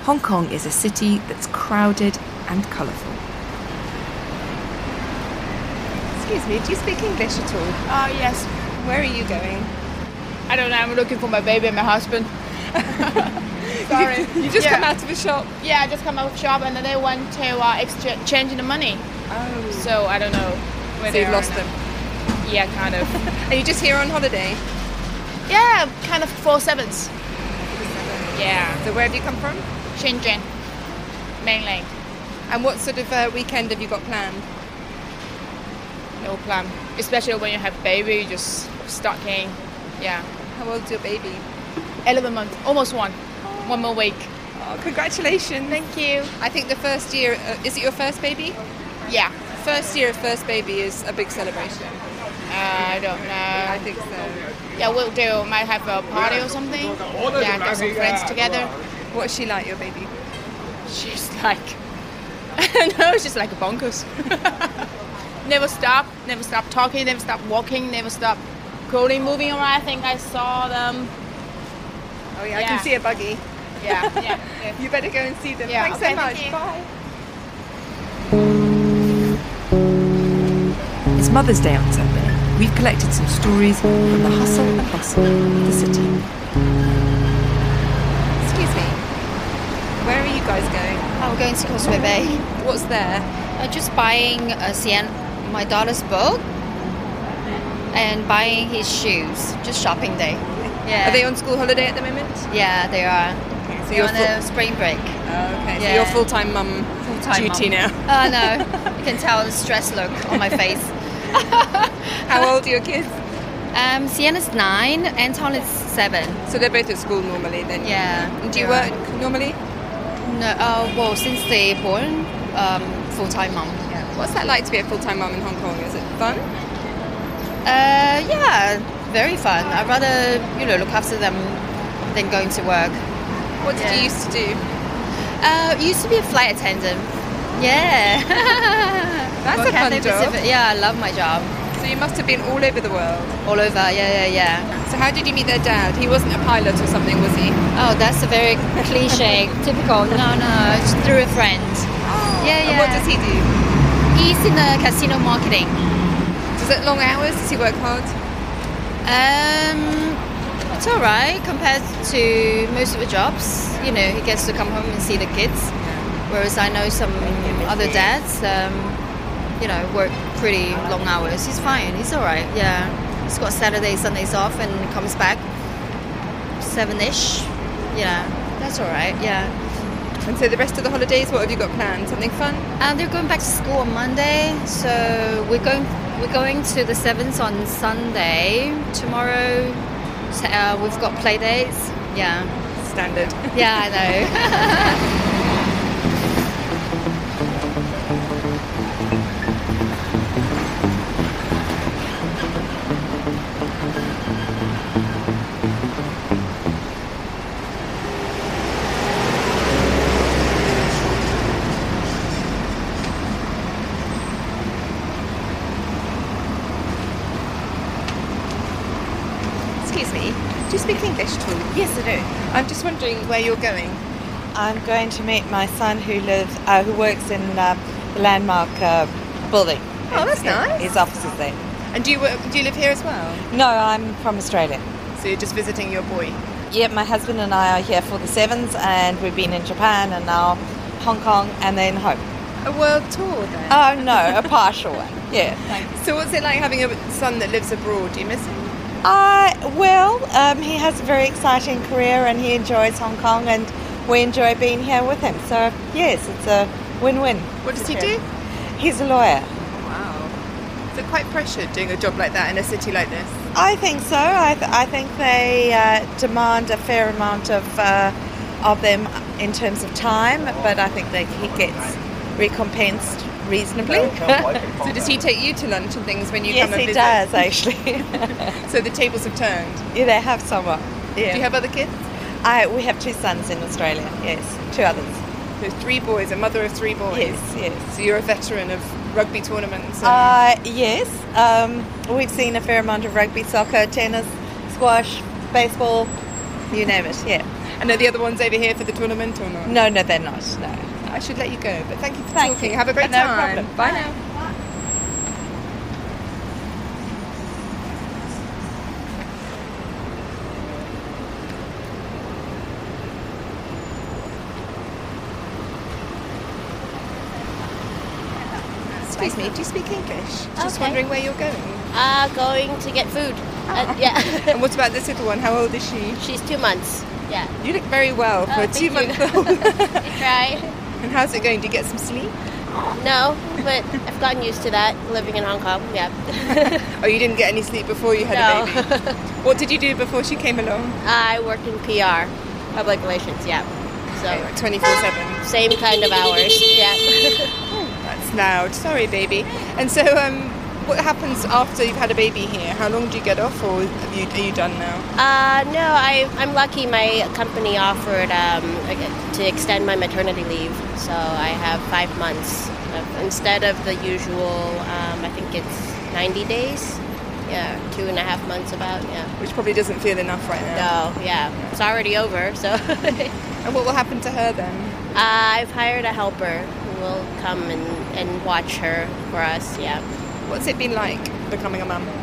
Hong Kong is a city that's crowded and colourful. Excuse me, do you speak English at all? Yes. Where are you going? I don't know, I'm looking for my baby and my husband. Sorry. You just come out of a shop? Yeah, I just come out of shop and then they went to exchange the money. Oh. So I don't know where So they you've are lost now. them? Yeah, kind of. Are you just here on holiday? Yeah, kind of 4/7. Yeah. So where have you come from? Shenzhen. Mainland. And what sort of weekend have you got planned? No plan. Especially when you have baby, you just starting. Yeah. How old's your baby? 11 months. Almost one. 1 more week. Oh, congratulations. Thank you. I think the first year, is it your first baby? Yeah. First year of first baby is a big celebration. I don't know. I think so. Yeah, we'll do. Might have a party or something. Yeah, get some friends together. What's she like, your baby? She's like, I don't know, she's like bonkers. Never stop talking, never stop walking, never stop crawling, moving around. I think I saw them. Oh yeah, I can see a buggy. Yeah. You better go and see them. Yeah, Thanks okay, so much. thank you. Bye. It's Mother's Day on Sunday. We've collected some stories from the hustle and bustle of the city. Excuse me. Where are you guys going? I'm going to Causeway Bay. What's there? Just buying my daughter's book and buying his shoes. Just shopping day. Yeah. Are they on school holiday at the moment? Yeah, they are. So They're on a spring break. Oh, okay. So Yeah. you're full-time mum duty now. Oh no, you can tell the stress look on my face. How old are your kids? Sienna's 9, Anton is 7. So they're both at school normally then? Yeah. And do you they are. work normally? No, well, since they're born, full-time mom. Yeah. What's that like to be a full-time mum in Hong Kong? Is it fun? Yeah, very fun. I'd rather, look after them than going to work. What did you used to do? Used to be a flight attendant. Yeah. That's a fun job. Yeah, I love my job. So you must have been all over the world. All over, yeah. So how did you meet their dad? He wasn't a pilot or something, was he? Oh, that's a very cliche, typical. No, it's through a friend. Yeah. And what does he do? He's in the casino marketing. Is it long hours? Does he work hard? It's all right compared to most of the jobs. He gets to come home and see the kids. Whereas I know some other dads, work pretty long hours. He's fine. He's all right. Yeah. He's got Saturdays, Sundays off and comes back 7-ish. Yeah. That's all right. Yeah. And so the rest of the holidays, what have you got planned? Something fun? They're going back to school on Monday, so we're going to the Sevens on Sunday. Tomorrow, we've got play dates. Yeah. Standard. Yeah, I know. Excuse me, do you speak English at all? Yes, I do. I'm just wondering where you're going. I'm going to meet my son who works in the Landmark building. Oh, that's nice. His office is there. And do you live here as well? No, I'm from Australia. So you're just visiting your boy? Yeah, my husband and I are here for the Sevens, and we've been in Japan and now Hong Kong and then home. A world tour then? Oh no, a partial one. Yeah. So what's it like having a son that lives abroad? Do you miss him? He has a very exciting career and he enjoys Hong Kong and we enjoy being here with him. So yes, it's a win-win. What does he do? He's a lawyer. Wow. Is it quite pressured doing a job like that in a city like this? I think so. I think they demand a fair amount of them in terms of time, but I think he gets recompensed reasonably. So does he take you to lunch and things when you Yes, come and he visit? does actually. So the tables have turned? Yeah, they have somewhat. Yeah. Do you have other kids? We have 2 sons in Australia, yes, 2 others. So 3 boys, a mother of 3 boys? Yes. So you're a veteran of rugby tournaments? Yes. We've seen a fair amount of rugby, soccer, tennis, squash, baseball, you name it, yeah. And are the other ones over here for the tournament or not? No, they're not. No. I should let you go, but thank you for Thank talking. you. Have a great No time. problem. Bye now. Excuse me, do you speak English? Just Okay. wondering where you're going. Going to get food. Yeah. And what about this little one? How old is she? She's 2 months. Yeah. You look very well for a thank you. 2-month-old. We try. And how's it going? Do you get some sleep? No, but I've gotten used to that living in Hong Kong. Yeah. Oh, you didn't get any sleep before you had a No. baby? What did you do before she came along? I worked in PR, public relations. Yeah. So 24/7. same kind of hours. Yeah. That's loud. Sorry, baby. And so, what happens after you've had a baby here? How long do you get off, or are you done now? No, I'm lucky. My company offered to extend my maternity leave, so I have 5 months instead of the usual. I think it's 90 days. Yeah, 2.5 months about. Yeah. Which probably doesn't feel enough right now. No, yeah, it's already over. So And what will happen to her then? I've hired a helper who will come and watch her for us. Yeah. What's it been like becoming a mum?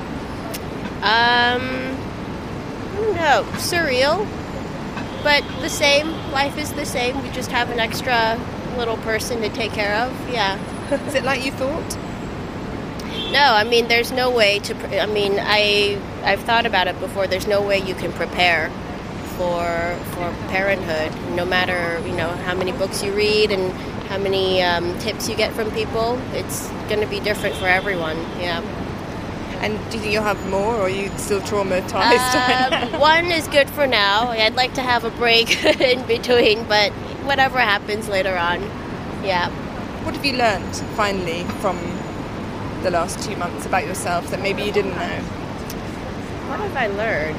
I don't know, surreal, but the same. Life is the same. We just have an extra little person to take care of. Yeah. Is it like you thought? No, I mean, there's no way to. I've thought about it before. There's no way you can prepare for parenthood. No matter how many books you read and how many tips you get from people, it's going to be different for everyone. Yeah. And do you think you'll have more, or are you still traumatized right now? One is good for now. I'd like to have a break in between, but whatever happens later on. Yeah. What have you learned finally from the last 2 months about yourself that maybe you didn't know? What have I learned?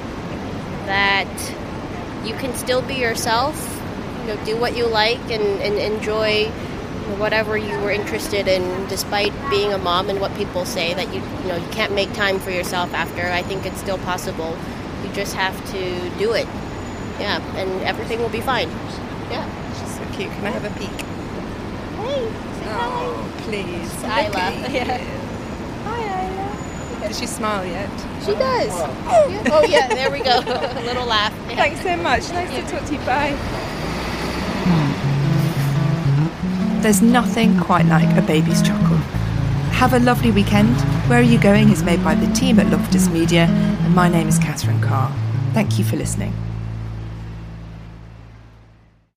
That you can still be yourself, do what you like and enjoy whatever you were interested in, despite being a mom and what people say that you can't make time for yourself after. I think it's still possible. You just have to do it. Yeah, and everything will be fine. Yeah. She's so cute. Can I have a peek? Hey, say Oh, please. hi. Look at Isla. you. Yeah. Hi, Isla. Does she smile yet? She does. Oh yeah, there we go. A little laugh. Yeah. Thanks so much. Nice to talk to you. Bye. There's nothing quite like a baby's chuckle. Have a lovely weekend. Where Are You Going is made by the team at Loftus Media, and my name is Catherine Carr. Thank you for listening.